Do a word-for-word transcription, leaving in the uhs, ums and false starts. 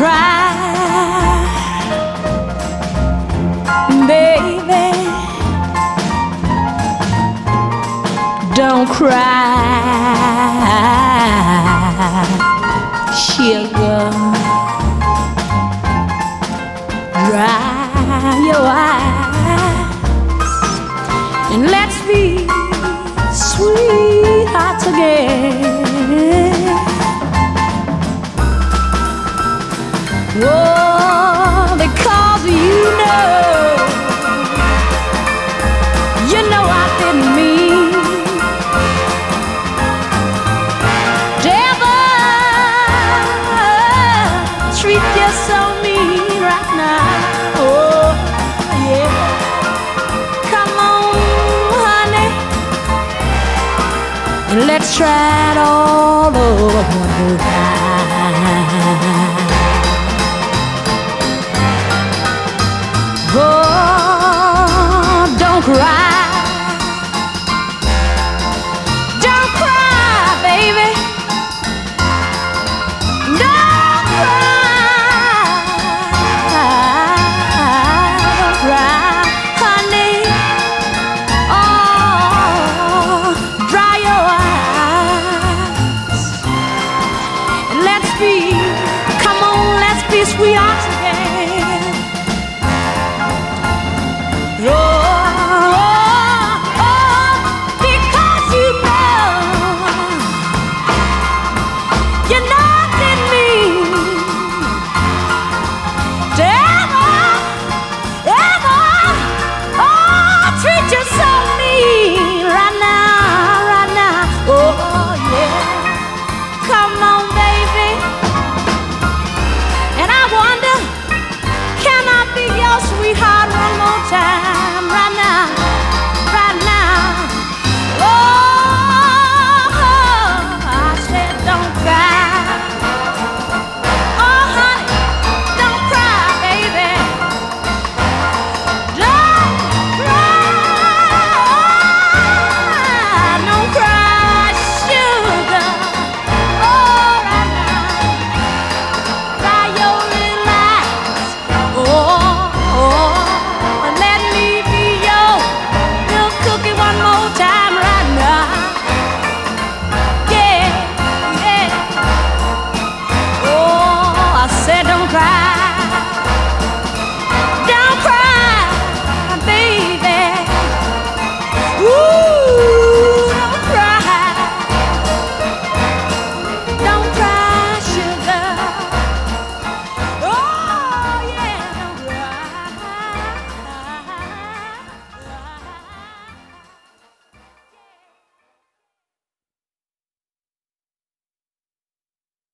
cry, baby. Don't cry, sugar. Dry your eyes and let's be sweethearts again. Oh, because you know, you know I didn't mean to ever treat you so mean right now. Oh, yeah. Come on, honey, and let's try it all over one more time. Oh, don't cry, don't cry, baby, don't cry, don't cry, honey. Oh, dry your eyes and let's be, come on, let's be sweethearts again. Oh, oh, oh, because you know, you know I didn't mean to ever, ever, oh, treat you so mean right now, right now. Oh, yeah. Come on, baby. And I wonder, can I be your sweetheart one more time?